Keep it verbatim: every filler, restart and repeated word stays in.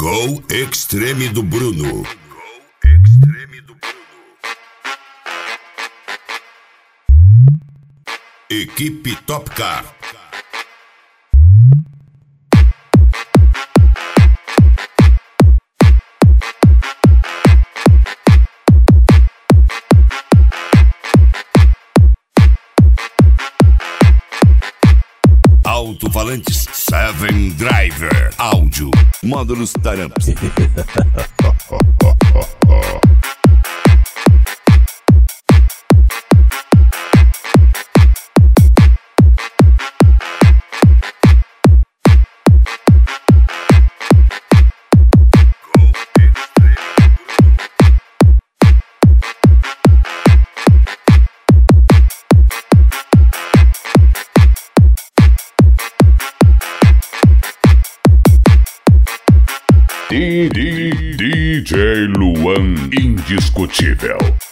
Go Extreme do Bruno. Equipe Top Car. Alto-falantes Seven Driver. Áudio. Módulos Taramps. D J Luan Indiscutível.